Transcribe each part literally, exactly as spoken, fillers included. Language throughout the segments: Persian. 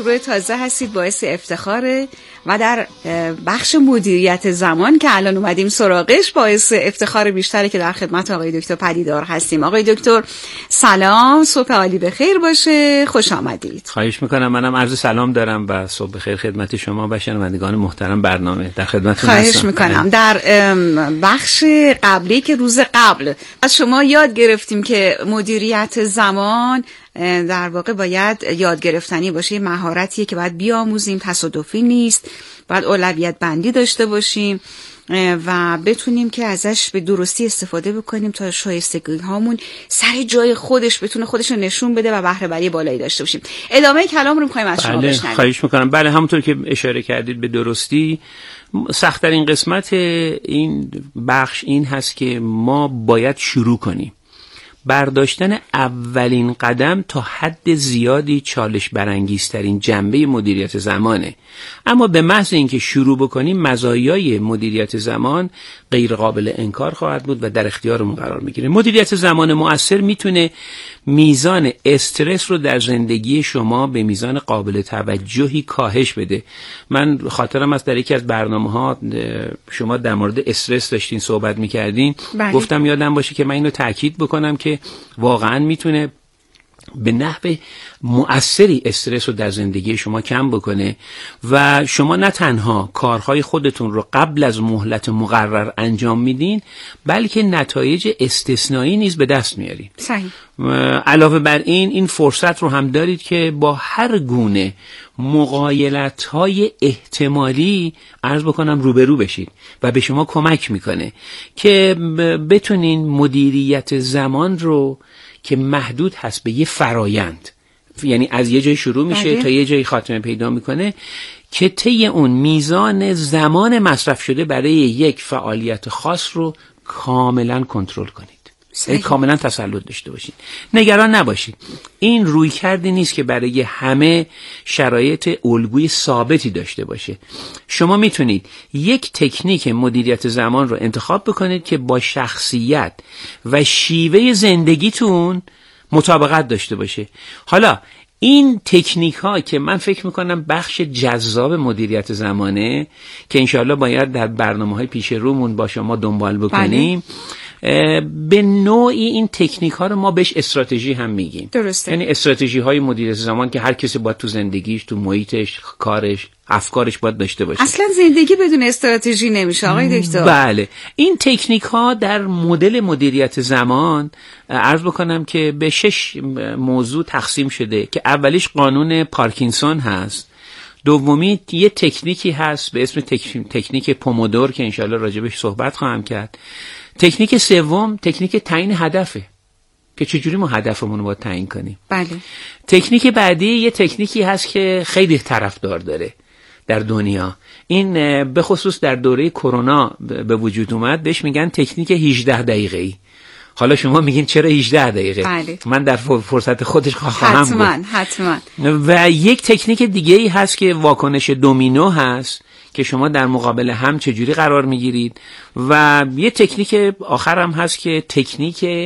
شروع تازه هستید، باعث افتخاره و در بخش مدیریت زمان که الان اومدیم سراغش باعث افتخار بیشتره که در خدمت آقای دکتر پدیدار هستیم. آقای دکتر سلام، صبح عالی بخیر باشه، خوش آمدید. خواهش میکنم. منم عرض سلام دارم و صبح بخیر خدمت شما و شنوندگان محترم برنامه. در خدمتتون هستم. خواهش میکنم. در بخش قبلی که روز قبل از شما یاد گرفتیم که مدیریت زمان در واقع باید یاد گرفتنی باشه، مهارتیه که باید بیاموزیم، تصادفی نیست، باید اولویت بندی داشته باشیم و بتونیم که ازش به درستی استفاده بکنیم تا شایستگی هامون سر جای خودش بتونه خودش رو نشون بده و بهره بری بالایی داشته باشیم. ادامه کلام رو می‌خوایم از شما بله، بشنویم. خواهش میکنم. بله، همونطور که اشاره کردید به درستی، سخت‌ترین قسمت این بخش این هست که ما باید شروع کنیم. برداشتن اولین قدم تا حد زیادی چالش برانگیزترین جنبه مدیریت زمانه، اما به محض اینکه شروع بکنیم مزایای مدیریت زمان غیر قابل انکار خواهد بود و در اختیارمون قرار میگیره. مدیریت زمان مؤثر میتونه میزان استرس رو در زندگی شما به میزان قابل توجهی کاهش بده. من خاطرم است در یکی از برنامه‌ها شما در مورد استرس داشتین صحبت میکردین. بله. گفتم یادم باشه که من اینو تاکید بکنم که واقعا میتونه به نحو مؤثری استرس رو در زندگی شما کم بکنه و شما نه تنها کارهای خودتون رو قبل از مهلت مقرر انجام میدین، بلکه نتایج استثنایی نیز به دست میارین. صحیح. علاوه بر این این فرصت رو هم دارید که با هر گونه مغایلت‌های احتمالی عرض بکنم روبرو بشید و به شما کمک میکنه که بتونین مدیریت زمان رو که محدود هست به یه فرایند، یعنی از یه جای شروع میشه بله. تا یه جای خاتمه پیدا میکنه، که طی اون میزان زمان مصرف شده برای یک فعالیت خاص رو کاملا کنترل کنید، یعنی کاملا تسلط داشته باشید. نگران نباشید، این روی کردی نیست که برای همه شرایط الگوی ثابتی داشته باشه. شما میتونید یک تکنیک مدیریت زمان رو انتخاب بکنید که با شخصیت و شیوه زندگیتون مطابقت داشته باشه. حالا این تکنیک ها که من فکر میکنم بخش جذاب مدیریت زمانه که انشاءالله باید در برنامه های پیش رومون با شما دنبال بکنیم، بله. به نوعی این تکنیک ها رو ما بهش استراتژی هم میگیم. درسته. یعنی استراتژی های مدیریت زمان که هر کسی باید تو زندگیش، تو محیطش، کارش، افکارش باید داشته باشه. اصلا زندگی بدون استراتژی نمیشه آقای دکتر. بله، این تکنیک ها در مدل مدیریت زمان عرض بکنم که به شش موضوع تقسیم شده که اولیش قانون پارکینسون هست، دومی یه تکنیکی هست به اسم تک... تکنیک پومودور که انشالله راجبش صحبت خواهم کرد، تکنیک سوم تکنیک تعیین هدفه که چجوری ما هدفمون رو باید تعیین کنیم. بله. تکنیک بعدی یه تکنیکی هست که خیلی طرفدار داره در دنیا، این به خصوص در دوره کرونا به وجود اومد، بهش میگن تکنیک هجده دقیقه‌ای. حالا شما میگین چرا هجده دقیقه؟ بله. من در فرصت خودش خواهم گفت. حتما حتما. و یک تکنیک دیگه ای هست که واکنش دومینو هست که شما در مقابل هم چجوری قرار میگیرید، و یه تکنیک آخر هم هست که تکنیک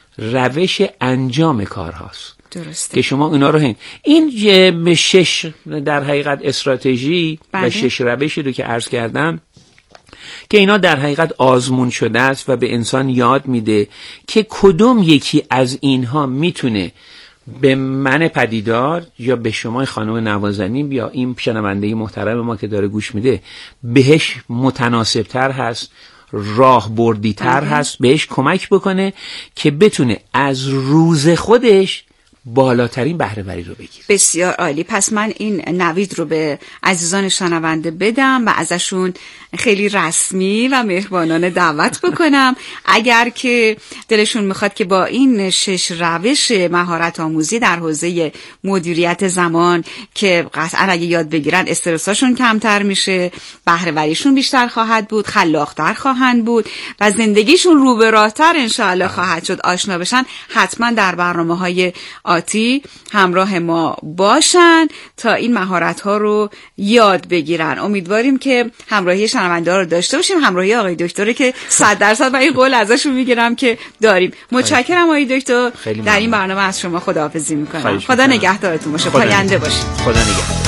روش انجام کار هاست. درسته. که شما اونا رو هین این شش در حقیقت استراتژی بله. و شش روشی رو که عرض کردم که اینا در حقیقت آزمون شده است و به انسان یاد میده که کدوم یکی از اینها میتونه به من پدیدار یا به شما خانم نوازنین یا این شنونده محترم ما که داره گوش میده بهش متناسب تر هست، راه بردی تر هست، بهش کمک بکنه که بتونه از روز خودش بالاترین بهره وری رو بگیره. بسیار عالی. پس من این نوید رو به عزیزان شنونده بدم و ازشون خیلی رسمی و مهربانانه دعوت بکنم اگر که دلشون میخواد که با این شش روش مهارت آموزی در حوزه مدیریت زمان که قطعا اگه یاد بگیرن استرساشون کمتر میشه، بهره وریشون بیشتر خواهد بود، خلاق‌تر خواهند بود و زندگیشون رو به راه‌تر انشاءالله خواهد شد، آشنا بشن، حتما در برنامه‌های آتی همراه ما باشن تا این مهارت ها رو یاد بگیرن. امیدواریم که همراهی شنونده ها رو داشته باشیم، همراهی آقای دکتر که صد درصد و این قول ازشون میگیرم که داریم. متشکرم آقای دکتر. در این برنامه از شما خداحافظی میکنم. خدا نگهدارتون باشه. پاینده باشید. خدا نگهدار.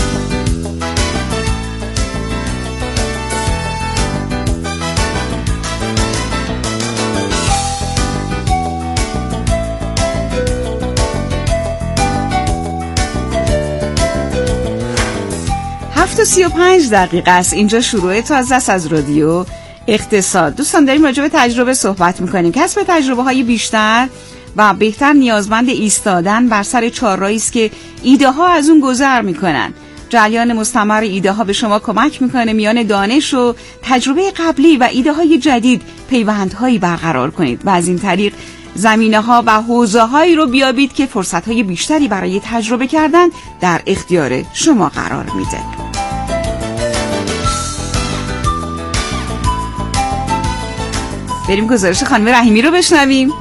هفت و سی و پنج دقیقه است. اینجا شروع تازه است از رادیو اقتصاد. دوستان داریم راجع به تجربه صحبت میکنیم. کسب تجربه های بیشتر و بهتر نیازمند ایستادن بر سر چهارراهی است که ایده ها از اون گذر میکنن. جریان مستمر ایده ها به شما کمک میکنه میان دانش و تجربه قبلی و ایده های جدید پیوندهایی برقرار کنید و از این طریق زمینه ها و حوزه هایی رو بیابید که فرصت های بیشتری برای تجربه کردن در اختیار شما قرار میده. بریم گزارش خانم رحیمی رو بشنویم.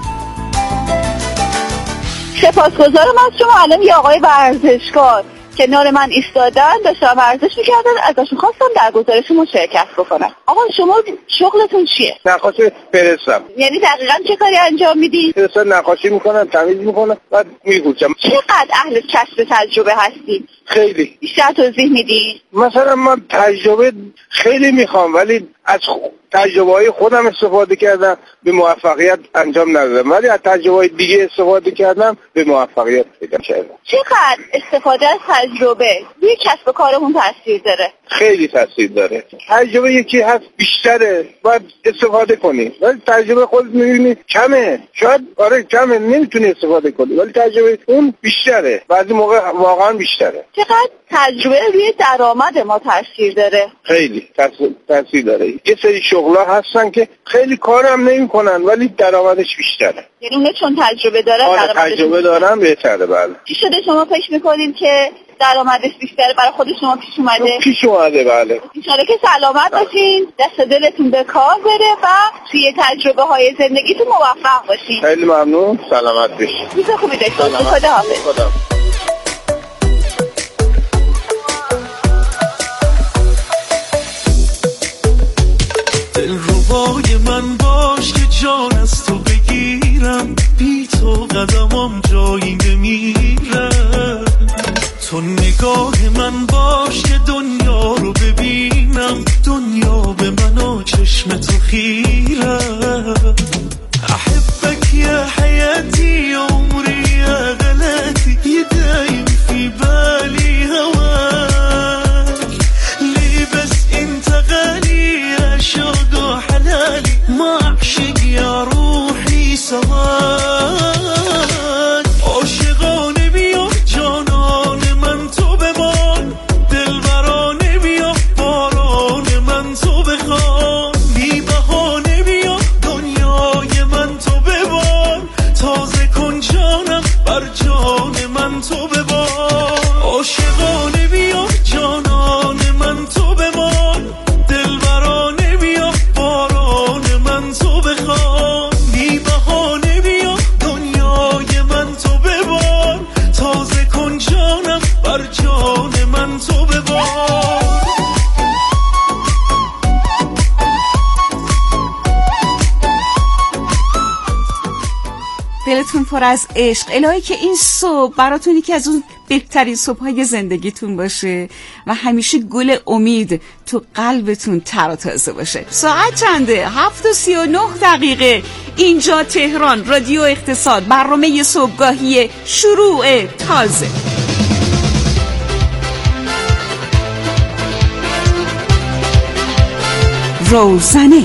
سپاسگزارم از شما. الان یه آقای ورزشکار کنار من ایستادن، داشتم ورزش میکردن، ازشون خواستم در گزارش مشارکت بکنم. آقا شما شغلتون چیه؟ نقاشی فرستم. یعنی دقیقاً چه کاری انجام میدی؟ فرستم نقاشی میکنم، تمیز میکنم، بعد میگوشم. چقدر اهل کسب تجربه هستی؟ خیلی. بیشتر توضیح میدی؟ مثلا من تجربه خیلی میخوام ولی از تجربه های خودم استفاده کردم به موفقیت انجام ندادم، ولی از تجربه های دیگه استفاده کردم به موفقیت پیدا کردم. چقدر استفاده از تجربه روی کسب کارمون تاثیر داره؟ خیلی تاثیر داره. تجربه یکی هست بیشتره باید استفاده کنی، ولی تجربه خودت میبینی کمه، شاید آره کمه نمیتونی استفاده کنی، ولی تجربه اون بیشتره، بعضی موقع واقعا بیشتره. چقدر تجربه روی درآمد ما تاثیر داره؟ خیلی تاثیر داره. یه سری شغلا هستن که خیلی کارم نمیکنن ولی درآمدش بیشتره. یعنی اون چون تجربه داره درآمدش تجربه دارن بهتره. بله. چی شده شما فکر میکنید که درآمدش بیشتره برای خود شما پیش اومده؟ پیش اومده بله. ان شاءالله که سلامت باشین، دست دلتون به کار بره و توی تجربه های زندگیتون موفق باشین. خیلی ممنون. سلامت باشین. روز خوبی داشته باشین. خداحافظ. خدا. دلربای من باش که جان از تو بگیرم، بی تو قدمم جایی نمیره. تو نگاه من باش که دنیا رو ببینم، دنیا به من و چشم تو خیره. احبك يا حياتي عمري يا غلاتي، يدايم في بالي هواك، ليه بس انت غالي يا شوق وحلالي، ما اعشق يا روحي سواك. عاشقانه بیا جانان من تو بمان، دلبرانه بیا باران من تو بخوان، بی بهانه بیا دنیای من تو ببار، تازه کن جانم بر جان من تو ببار. عاشقانه بیا جانان من تو بمان، دلبرانه بیا باران من تو بخوان، بی بهانه بیا دنیای من تو ببار، تازه کن جانم بر جان من تو ببار. دلتون پر از عشق. الهی که این صبح براتون یکی از اون بهترین صبح‌های زندگیتون باشه و همیشه گل امید تو قلبتون تر و تازه باشه. ساعت چنده؟ هفت و سی و نه دقیقه. اینجا تهران، رادیو اقتصاد، برنامه صبحگاهی شروع تازه. روزنه.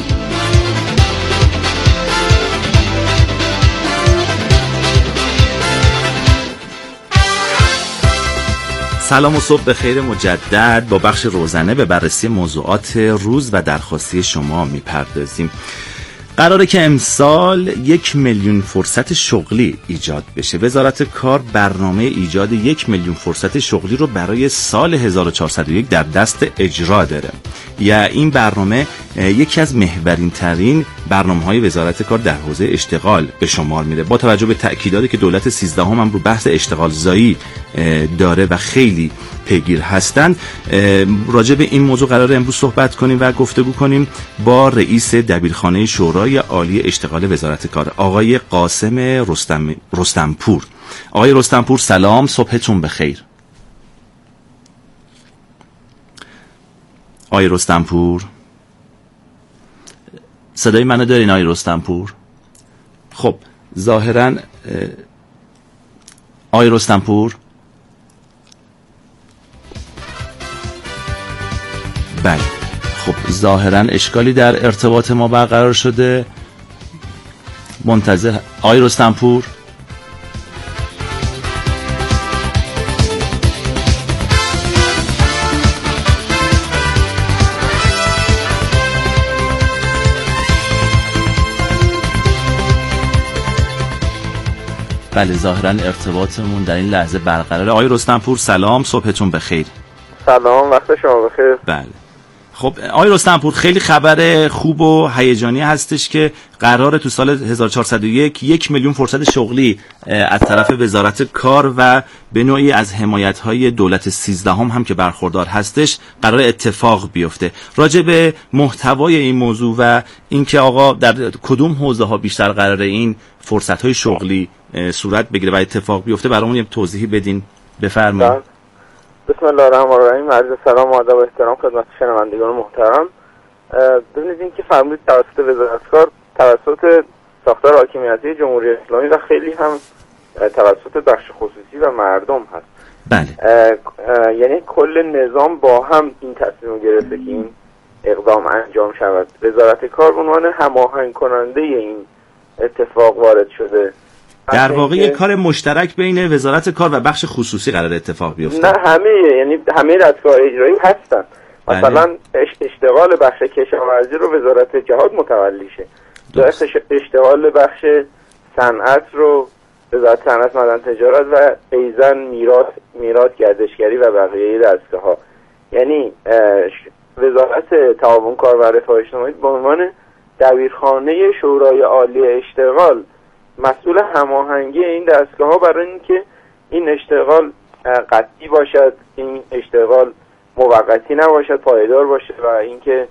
سلام و صبح بخیر مجدد. با بخش روزنه به بررسی موضوعات روز و درخواستی شما میپردازیم. قراره که امسال یک میلیون فرصت شغلی ایجاد بشه. وزارت کار برنامه ایجاد یک میلیون فرصت شغلی رو برای سال هزار و چهارصد و یک در دست اجرا داره. یا این برنامه یکی از محورین ترین برنامه‌های وزارت کار در حوزه اشتغال به شمار میره. با توجه به تأکیداتی که دولت سیزدهم هم رو بحث اشتغال زایی داره و خیلی پیگیر هستند، راجع به این موضوع قرار امروز صحبت کنیم و گفتگو کنیم با رئیس دبیرخانه شورای عالی اشتغال وزارت کار، آقای قاسم رستم رستمپور. آقای رستمپور سلام، صبحتون بخیر. آقای رستمپور صدای منو دارین آقای رستمپور؟ خب ظاهراً آقای رستمپور بله، خب ظاهراً اشکالی در ارتباط ما برقرار شده. منتظر آقای رستمپور. بله ظاهراً ارتباطمون در این لحظه برقراره. آقای رستمپور سلام، صبحتون بخیر. سلام، وقت شما بخیر. بله خب آقای رستمپور، خیلی خبر خوب و هیجانی هستش که قراره تو سال هزار و چهارصد و یک یک میلیون فرصت شغلی از طرف وزارت کار و به نوعی از حمایت‌های دولت سیزدهم هم که برخوردار هستش قرار اتفاق بیفته. راجع به محتوای این موضوع و اینکه آقا در کدوم حوزه‌ها بیشتر قراره این فرصت‌های شغلی صورت بگیره و اتفاق بیفته برامون یه توضیحی بدین، بفرمایید. بسم الله الرحمن الرحیم. عرض سلام و ادب و احترام خدمت شنوندگان محترم. ببینید این که فرمودید توسط وزارت کار توسط ساختار حاکمیتی جمهوری اسلامی و خیلی هم توسط بخش خصوصی و مردم هست. بله. یعنی کل نظام با هم این تصمیم گرفته که این اقدام انجام شود. وزارت کار به عنوان هماهنگ کننده این اتفاق وارد شده. در واقع یک کار مشترک بین وزارت کار و بخش خصوصی قرار اتفاق بیفته. نه همه، یعنی همه دستگاه اجرایی هستن. بله. مثلا اشتغال بخش کشاورزی رو وزارت جهاد متولی شه. اشتغال بخش صنعت رو وزارت صنعت، معدن، تجارت و ایزن میراث میراث گردشگری و بقیه دستگاه‌ها. یعنی وزارت تعاون کار و رفاه اجتماعی به عنوان دبیرخانه شورای عالی اشتغال مسئول هماهنگی این دستگاه ها برای اینکه این اشتغال قطعی باشد، این اشتغال موقتی نباشد، پایدار باشه و اینکه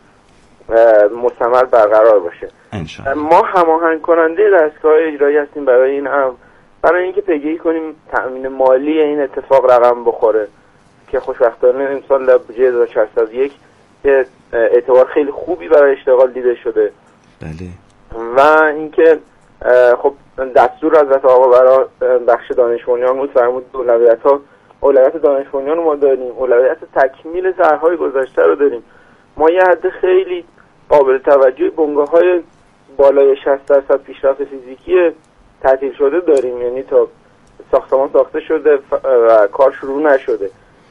مستمر برقرار باشه. انشاءالله. ما هماهنگ کننده دستگاه اجرایی هستیم برای این هم برای اینکه پیگیری کنیم تأمین مالی این اتفاق رقم بخوره که خوشبختانه امسال در بودجه هزار و چهارصد و یک که اعتبار خیلی خوبی برای اشتغال دیده شده. بله. و اینکه خب دستور حضرت آقا برای بخش دانش بنیان بود، فرمود اولویت‌ها اولویت دانش بنیان ما داریم، اولویت تکمیل طرح‌های گذشته رو داریم. ما یه حد خیلی قابل توجهی بنگاه‌های بالای شصت درصد پیشرفت فیزیکی تعطیل شده داریم، یعنی تا ساختمان ساخته شده و کار شروع نشده.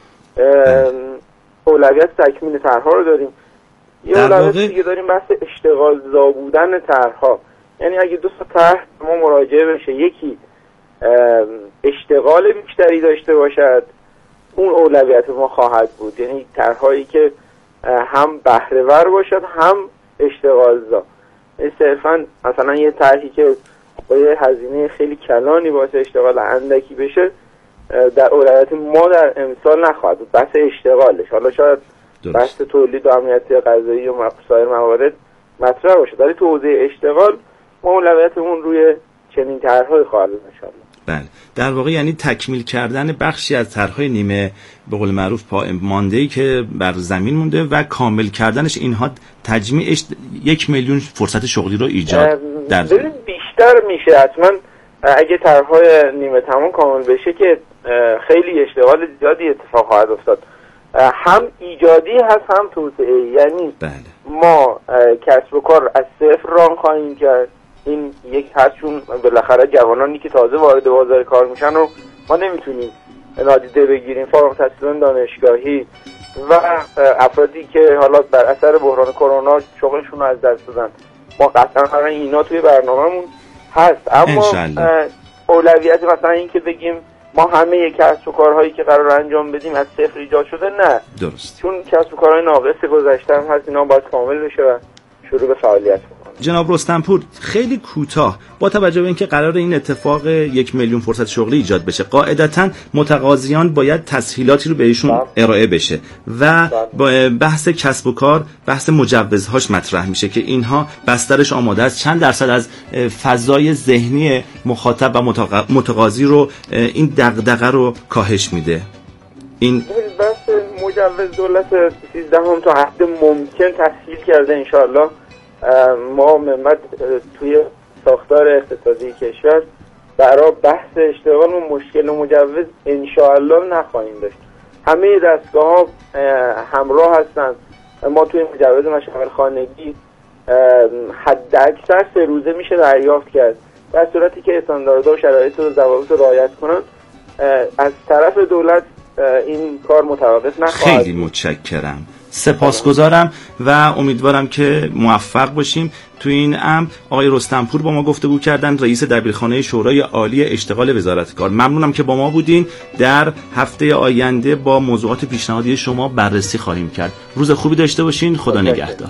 اولویت تکمیل طرح‌ها رو داریم. یه اولویت دیگه داریم بحث اشتغال زا بودن طرح‌ها. یعنی اگه دو تا طرح ما مراجعه بشه، یکی اشتغال بیشتری داشته باشد، اون اولویت ما خواهد بود. یعنی طرح‌هایی که هم بهره‌ور باشد هم اشتغال زا. صرفاً مثلا یه طرحی که با یه هزینه خیلی کلانی باعث اشتغال اندکی بشه در اولویت ما در امسال نخواهد بود. بحث اشتغالش، حالا شاید درست. بحث تولید و امنیت غذایی و سایر موارد مطرح باشه، ولی تو حوزه اشتغال ما اولویتمون روی چنین طرح‌های خواهد بود ان شاءالله. بله، در واقع یعنی تکمیل کردن بخشی از طرح‌های نیمه به قول معروف پا مانده‌ای که بر زمین مونده و کامل کردنش، اینها تجمیعش یک میلیون فرصت شغلی رو ایجاد در بیشتر میشه. حتما اگه طرح‌های نیمه تمام کامل بشه که خیلی اشتغال زیادی اتفاق خواهد افتاد، هم ایجادی هست هم توسعه‌ای. یعنی بله. ما کسب و کار از صفر ران خواهیم کرد. این یک هست چون بالاخره جوانانی که تازه وارد بازار کار میشن رو ما نمیتونیم نادیده بگیریم. فارغ التحصیلان دانشگاهی و افرادی که حالا بر اثر بحران کرونا شغلشون رو از دست دادن، ما قطعا قرار اینا توی برنامه‌مون هست. اما اولویت مثلا این که بگیم ما همه کسب و کارهایی که قرار انجام بدیم از صفر ایجاد شده، نه. درست. چون کسب و کارهای ناقص گذشته هم هست، اینا باید کامل بشه و شروع به فعالیت بکنه. جناب رستمپور خیلی کوتاه با توجه به اینکه قرار این اتفاق یک میلیون فرصت شغلی ایجاد بشه، قاعدتاً متقاضیان باید تسهیلاتی رو بهشون ارائه بشه و بحث کسب و کار، بحث مجوزهاش مطرح میشه که اینها بسترش آماده است. چند درصد از فضای ذهنی مخاطب و متقاضی رو این دغدغه رو کاهش میده؟ این بحث مجوز دولت سیزدهم تا حد ممکن تسهیل کرده. انشاءالله ما محمد توی ساختار اقتصادی کشور برای بحث اشتغال و مشکل و مجوز انشاءالله نخواهیم داشت. همه دستگاه ها همراه هستند. ما توی مجوز مشاغل خانگی حد اکثر سه روزه میشه دریافت کرد، در صورتی که استانداردها و شرایط و ضوابط رو رعایت کنن از طرف دولت این کار متوقف نخواهد. خیلی متشکرم، سپاسگزارم و امیدوارم که موفق باشیم تو این امر. آقای رستمپور با ما گفتگو کردن، رئیس دبیرخانه شورای عالی اشتغال وزارت کار. ممنونم که با ما بودین. در هفته آینده با موضوعات پیشنهادی شما بررسی خواهیم کرد. روز خوبی داشته باشین. خدا نگهدار.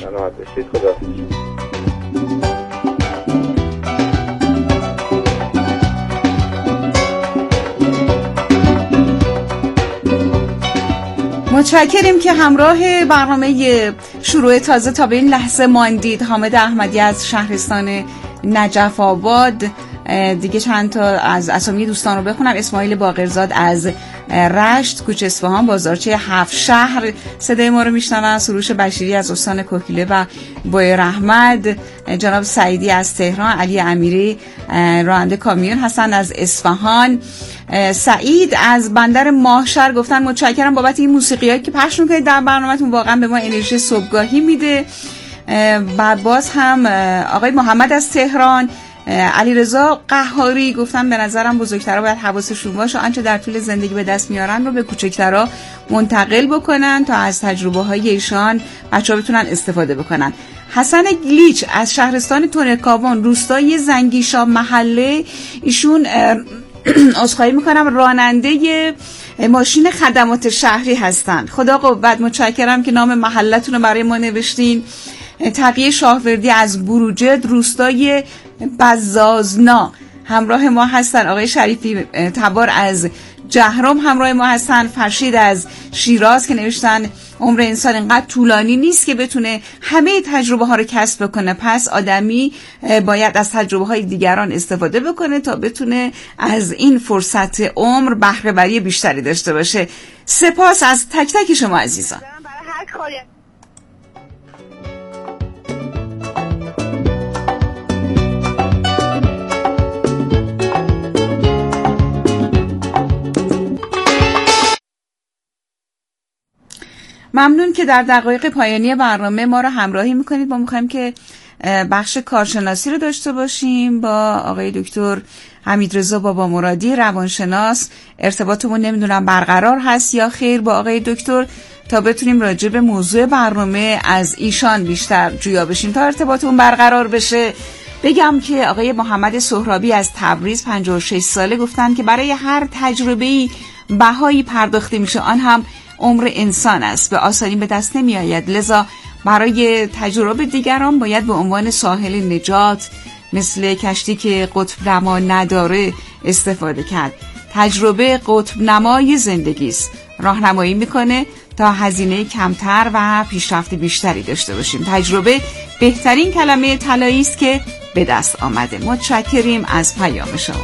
متشکریم که همراه برنامه شروع تازه تا به این لحظه ماندید. حامد احمدی از شهرستان نجف آباد. دیگه چند تا از اسامی دوستان رو بخونم. اسماعیل باقرزاد از رشت، کوچه اصفهان، بازارچه هفت شهر صدای ما رو میشنون. سروش بشیری از استان کوکیله و بوی رحمت. جناب سعیدی از تهران. علی امیری راننده کامیون هستن از اصفهان. سعید از بندر ماهشهر گفتن متشکرم بابت این موسیقیایی که پخش میکنید در برنامه‌تون، واقعا به ما انرژی صبحگاهی میده. بعد باز هم آقای محمد از تهران. علیرضا قهاری گفتن به نظرم بزرگترها باید حواسشون باشه آنچه در طول زندگی به دست میارن رو به کوچکترها منتقل بکنن تا از تجربه های ایشان بچه‌ها بتونن استفاده بکنن. حسن گلیچ از شهرستان تونکاوان، روستای زنگیشا محله، ایشون عذرخواهی میکنم راننده ماشین خدمات شهری هستن. خدا قوت، متشکرم که نام محلتون رو برای ما نوشتین. تقیه شاهوردی از بروجرد، روستای بزازنا همراه ما هستن. آقای شریفی تبار از جهرم همراه ما هستن. فرشید از شیراز که نوشتن عمر انسان اینقدر طولانی نیست که بتونه همه تجربه ها رو کسب بکنه، پس آدمی باید از تجربه های دیگران استفاده بکنه تا بتونه از این فرصت عمر بهره بری بیشتری داشته باشه. سپاس از تک تک شما عزیزان. ممنون که در دقایق پایانی برنامه ما رو همراهی میکنید. ما میخوایم که بخش کارشناسی رو داشته باشیم با آقای دکتر حمیدرضا بابا مرادی روانشناس. ارتباطمون نمیدونم برقرار هست یا خیر با آقای دکتر تا بتونیم راجع به موضوع برنامه از ایشان بیشتر جویا بشیم. تا ارتباطمون برقرار بشه بگم که آقای محمد سهرابی از تبریز پنجاه و شش ساله گفتن که برای هر تجربه‌ای بهایی پرداخته میشه، آن هم عمر انسان است، به آسانی به دست نمی آید. لذا برای تجربه دیگران باید به عنوان ساحل نجات مثل کشتی که قطب نما نداره استفاده کرد. تجربه قطب نمای زندگی است، راهنمایی میکنه تا هزینه کمتر و پیشرفت بیشتری داشته باشیم. تجربه بهترین کلمه طلایی است که به دست آمده. متشکریم از پیام شما.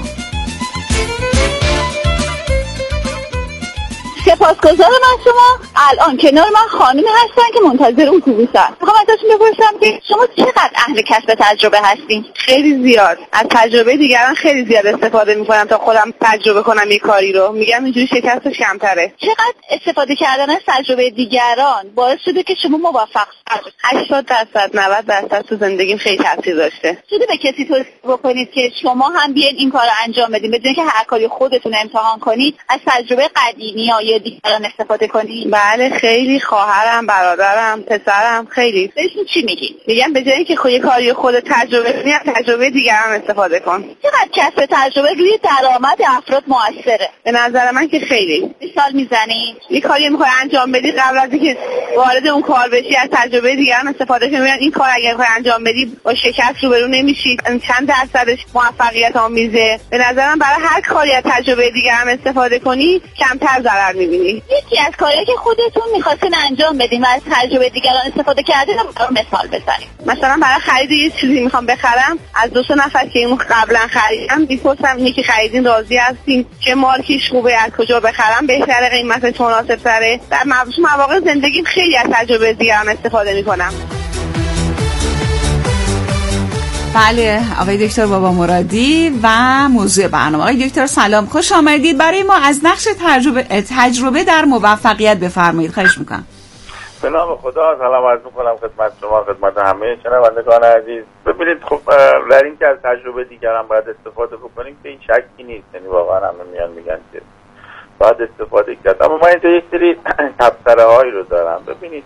سپاسگزارم از شما. الان کنار من خانمی هستن که منتظر اتوبوسن. میخوام ازشون بپرسم که شما چقدر اهل کسب تجربه هستین؟ خیلی زیاد. از تجربه دیگران خیلی زیاد استفاده میکنم تا خودم تجربه کنم یک کاری رو. میگم اینجوری شکستش کمتره. چقدر استفاده کردن از تجربه دیگران باعث شده که شما موفق باشید؟ هشتاد درصد نود درصد تو زندگیم خیلی تاثیر داشته. شده به کسی توصیه بکنید که شما هم بیاین این کارو انجام بدین، بدون که هر کاری خودتون امتحان کنید از تجربه قدیمی یا دیگران استفاده کنید؟ بله خیلی. خواهرم، برادرم، پسرم خیلی. بهشون چی میگی؟ میگم به جای اینکه خود کاری خودت تجربه کنی از تجربه دیگران استفاده کن. چقدر کسب تجربه روی درآمد افراد موثره؟ به نظر من که خیلی. مثال میزنی؟ یه کاری میخوای انجام بدی، قبل از اینکه وارد اون کار بشی، از تجربه دیگران استفاده کنی. ببین این کار اگر بخوای انجام بدی با شکست روبرو نمیشی، چند درصدش موفقیت آمیزه. به نظرم برای هر کاری از تجربه دیگران استفاده کنی کمتر ضرر می‌بینی. یکی از کارهایی که خودتون می‌خواستین انجام بدین و از تجربه دیگران استفاده کردین رو مثال بزنید. مثلا برای خرید یه چیزی میخوام بخرم، از دو سه نفر که اینو قبلا خریدم میپرسم اینی که خریدین راضی هستین، چه مارکیش خوبه، از کجا بخرم بهتره، قیمتش مناسب تره. در مواقع زندگی خیلی از تجربه دیگران استفاده میکنم. بله، آقای دکتر بابا مرادی و موضوع برنامه. آقای دکتر سلام، خوش آمدید. برای ما از نقش تجربه تجربه در موفقیت بفرمایید، خواهش میکنم. به نام خدا سلام عرض میکنم خدمت شما، خدمت همه شنوندگان عزیز. ببینید خب در این که از تجربه دیگران باید استفاده بکنیم که این شکی نیست، یعنی واقعا همه میان میگن که باید استفاده کرد. اما من اینجا یک سری تبصره هایی رو دارم. ببینید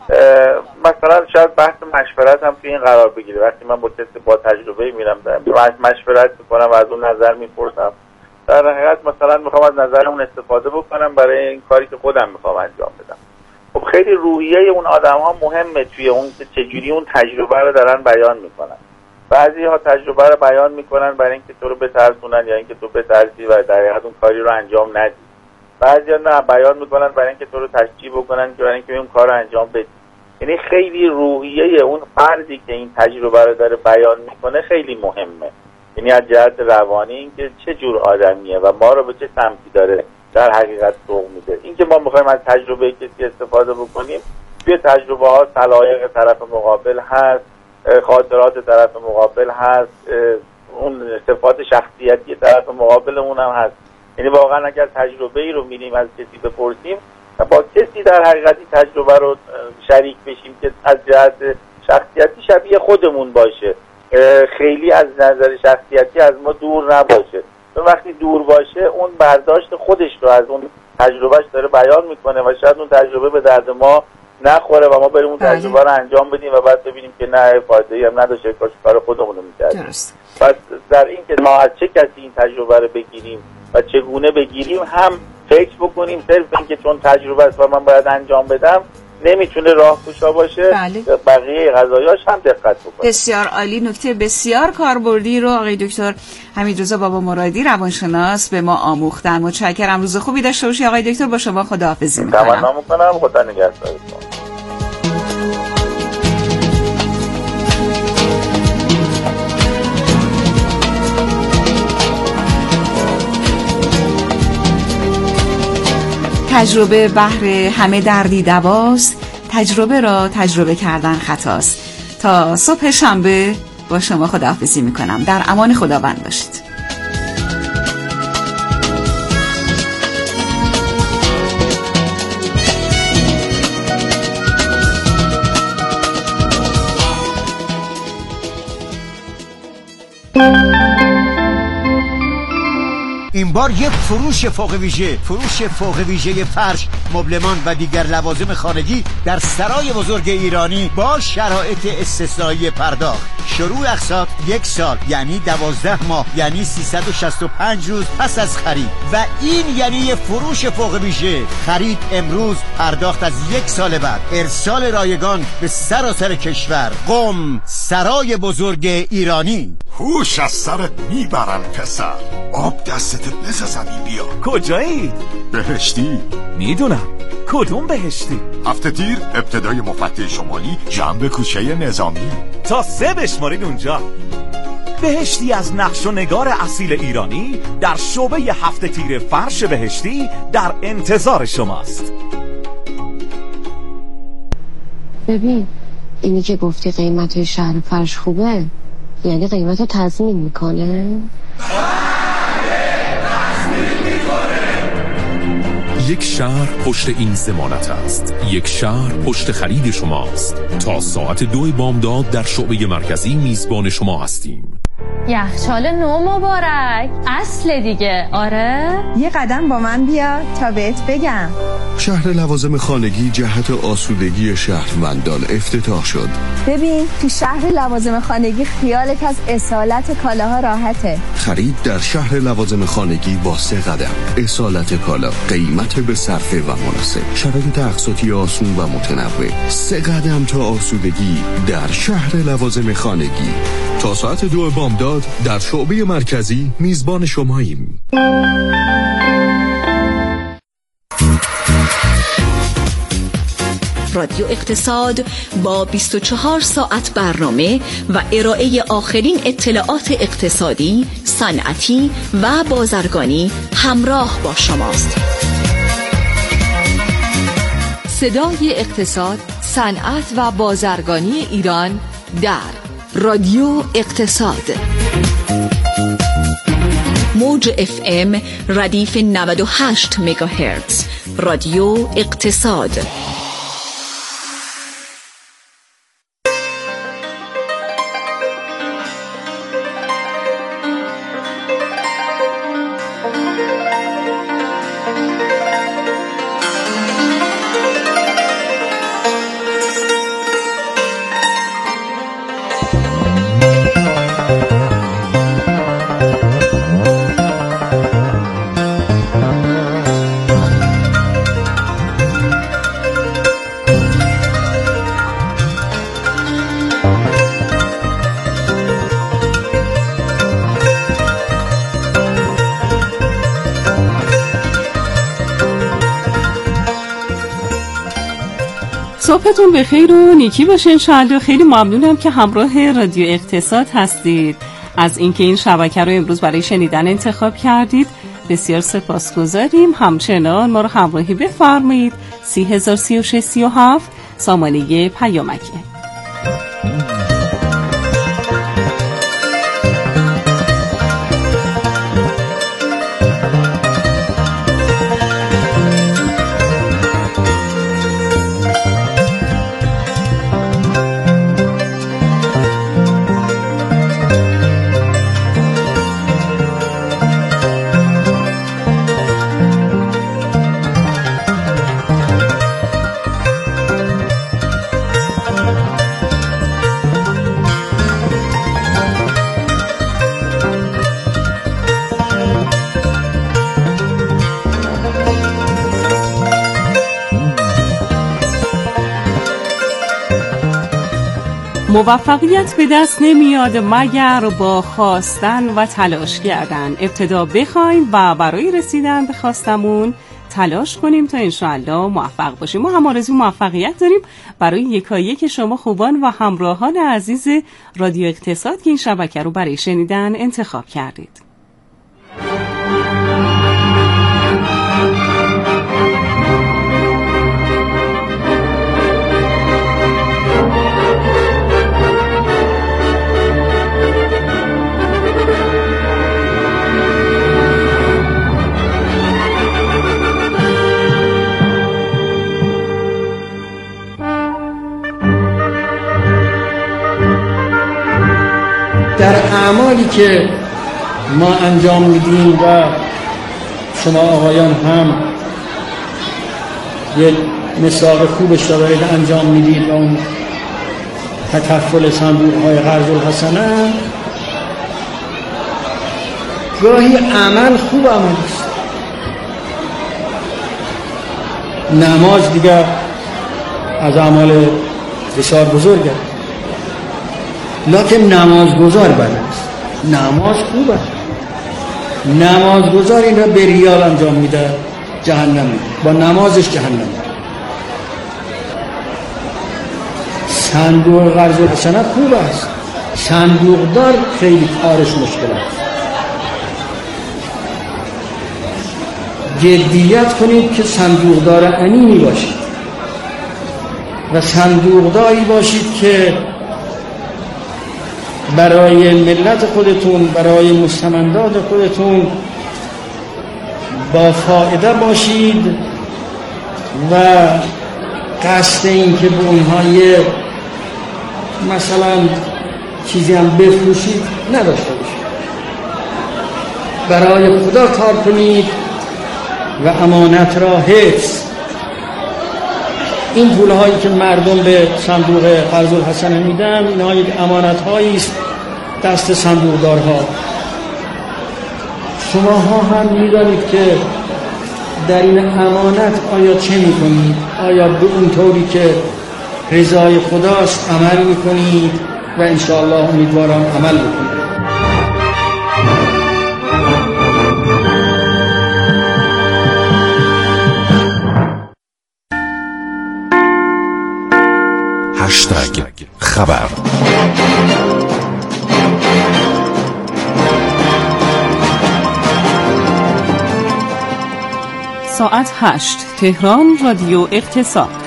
مثلا شاید بحث مشورت هم توی این قرار بگیره. وقتی من با کسی با تجربه میرم مشورت میکنم و از اون نظر میپرسم، در حقیقت مثلا میخوام از نظر اون استفاده بکنم برای این کاری که خودم میخوام انجام بدم. خب خیلی روحیه اون آدم ها مهمه توی اون که چجوری اون تجربه رو دارن بیان میکنن. بعضی ها تجربه رو بیان میکنن برای اینکه تو رو بترسونن یا اینکه تو بترسی و در حقیقت اون کاری رو انجام ندی. بعضی ها نه، بیان میکنن برای اینکه تو رو تشجیع بکنن که برای اینکه اون کار رو انجام بدی. یعنی خیلی روحیه اون فردی که این تجربه رو داره بیان میکنه خیلی مهمه. یعنی از جهت روانی اینکه چه جور آدمیه و ما رو به چه سمتی داره در حقیقت سوق میده. اینکه ما میخوایم از تجربه کسی استفاده بکنیم، توی تجربه ها سلایق طرف مقابل هست، خاطرات طرف مقابل هست، اون صفات شخصیتی طرف مقابلمون هم هست. یعنی واقعا اگر تجربه ای رو میریم از کسی بپرسیم و با کسی در حقیقتی تجربه رو شریک بشیم که از جهت شخصیتی شبیه خودمون باشه، خیلی از نظر شخصیتی از ما دور نباشه. چون وقتی دور باشه اون برداشت خودش رو از اون تجربهش داره بیان میکنه و شاید اون تجربه به درد ما نخوره و ما بریم اون تجربه رو انجام بدیم و بعد ببینیم که نه فایده‌ای هم نداشته، کاش کار خودمون رو می‌کردیم. درست. پس در این که ما از چه کسی این تجربه رو بگیریم و چگونه بگیریم هم فکر بکنیم. صرف اینکه چون تجربه است و من باید انجام بدم نمیتونه راهگشا باشه. بله. بقیه قضایاش هم دقت بکنیم. بسیار عالی، نکته بسیار کاربردی رو آقای دکتر حمیدرضا بابا مرادی روانشناس به ما آموختن. متشکرم، روز خوبی داشته باشید آقای دکتر. با شما خداحافظی می‌کنم. تمنا می‌کنم، خدا نگهدارتون. تجربه بهر همه دردی دواست، تجربه را تجربه کردن خطاست. تا صبح شنبه با شما خداحافظی میکنم. در امان خداوند باشید. این بار یک فروش فوق ویژه، فروش فوق ویژه فرش، مبلمان و دیگر لوازم خانگی در سرای بزرگ ایرانی با شرایط استثنایی پرداخت. شروع اقساط یک سال یعنی دوازده ماه، یعنی سیصد و شصت و پنج روز پس از خرید. و این یعنی فروش فوق ویژه. خرید امروز، پرداخت از یک سال بعد، ارسال رایگان به سراسر کشور. قم، سرای بزرگ ایرانی. هوش از سرت میبرم پسر، آب دستت بزا زمین بیا. کجایی؟ بهشتی. میدونم. کدوم بهشتی؟ هفته تیر ابتدای مفتح شمالی، جنب کوچه نظامی. تا سه بشمارید اونجا. بهشتی از نقش و نگار اصیل ایرانی در شعبه هفته تیر فرش بهشتی در انتظار شماست. ببین، اینی که گفتی قیمت شهر فرش خوبه، یعنی قیمت رو تضمین میکنه؟ یک شهر پشت این ضمانت است. یک شهر پشت خرید شماست. تا ساعت دو بامداد در شعبه مرکزی میزبان شما هستیم. یخچال نو مبارک، اصل دیگه. آره یه قدم با من بیا تا بهت بگم. شهر لوازم خانگی جهت آسودگی شهروندان افتتاح شد. ببین تو شهر لوازم خانگی خیالت از اصالت کالاها راحته. خرید در شهر لوازم خانگی با سه قدم. اصالت کالا، قیمت به صرفه و مناسب، شرایط اقساطی آسون و متنوع. سه قدم تا آسودگی در شهر لوازم خانگی. تا ساعت دو بامداد در شعبه مرکزی میزبان شماییم. رادیو اقتصاد با بیست و چهار ساعت برنامه و ارائه آخرین اطلاعات اقتصادی، صنعتی و بازرگانی همراه با شماست. صدای اقتصاد، صنعت و بازرگانی ایران در رادیو اقتصاد. موج اف ام ردیف نود و هشت مگاهرتز. رادیو اقتصاد. صبحتون بخیر و نیکی باشه انشاءالله. خیلی ممنونم که همراه رادیو اقتصاد هستید. از اینکه این شبکه رو امروز برای شنیدن انتخاب کردید بسیار سپاسگزاریم. همچنان ما رو همراهی بفرمایید. سی هزار سی و شش سی و هفت سامانه پیامکه. موفقیت به دست نمیاد مگر با خواستن و تلاش کردن. ابتدا بخوایم و برای رسیدن به خواستمون تلاش کنیم تا انشاءالله موفق باشیم. ما هم آرزوی موفقیت داریم برای یکایک شما خوبان و همراهان عزیز رادیو اقتصاد که این شبکه رو برای شنیدن انتخاب کردید. در اعمالی که ما انجام میدیم و شما آقایان هم یک مثال خوبش دارید انجام میدید و اون تکفل صندوق های قرض الحسنه، گاهی عمل خوب عمل است. نماز دیگر از اعمال بسیار بزرگه، لکن نمازگزار بد است. نماز خوب است، نمازگزار این را به ریال انجام میده جهنم میده، با نمازش جهنم میده. صندوق قرض الحسنه خوب است، صندوقدار خیلی کارش مشکل است. جدیت کنید که صندوقدار امینی باشید و صندوقداری باشید که برای ملت خودتون، برای مستمندات خودتون با فایده باشید و قصد این که به اونها یه مثلا چیزی هم بفروشید نداشته باشید. برای خدا کار کنید و امانت را حفظ. این پولهایی که مردم به صندوق قرض الحسنه میدن، اینها یک امانت هایی است دست صندوقدارها. شما ها هم میدانید که در این امانت آیا چه میکنید؟ آیا به اون طوری که رضای خداست عمل میکنید؟ و انشاءالله امیدوارم عمل بکنید. هشتگ خبر. ساعت هشت. تهران رادیو اقتصاد.